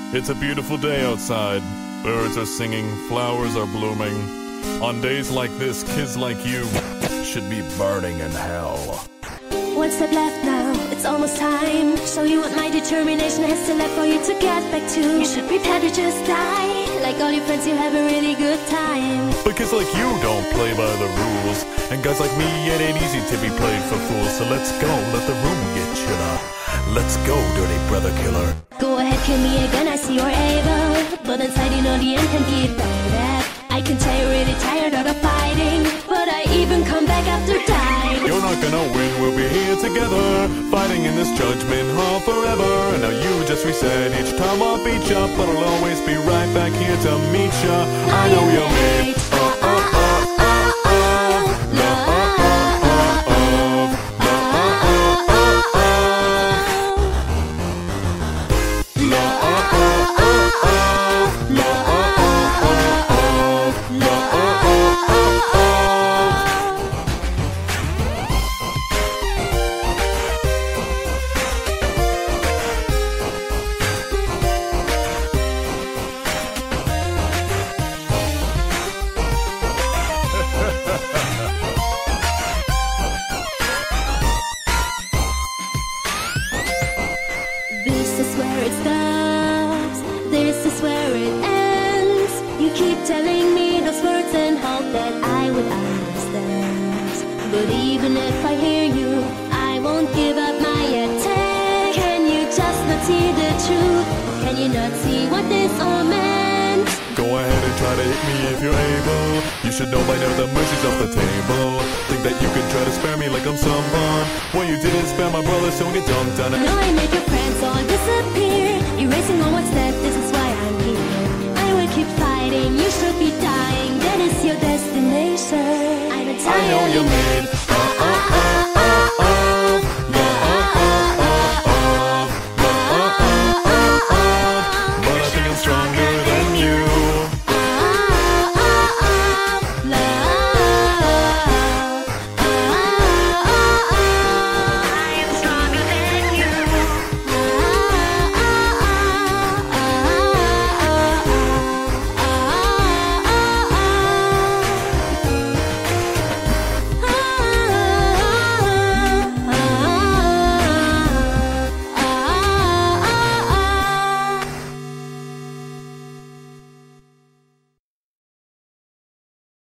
It's a beautiful day outside. Birds are singing, flowers are blooming. On days like this, kids like you should be burning in hell. One step left now, it's almost time. Show you what my determination has still left for you to get back to. You should prepare to just die. Like all your friends, you have a really good time. But kids like you don't play by the rules. And guys like me, it ain't easy to be played for fools. So let's go, let the room get chiller. Let's go, dirty brother killer. Go ahead, kill me again, I see you're able. But inside you know the end can be bad. I can tell you're really tired of the fighting, but I even come back after dying. You're not gonna win, we'll be here together, fighting in this judgment hall forever. And now you just reset, each time I'll beat ya, but I'll always be right back here to meet ya. I know you're late. This is where it stops, this is where it ends. You keep telling me those words and hope that I would understand. But even if I hear you, I won't give up my attack. Can you just not see the truth? Can you not see what this all meant? Go ahead and try to hit me if you're able. You should know by now the mercy's off the table. Think that you can try to spare me like I'm someone. Well, you didn't spare my brother, so get dunked on it. No, I make your friends all disappear.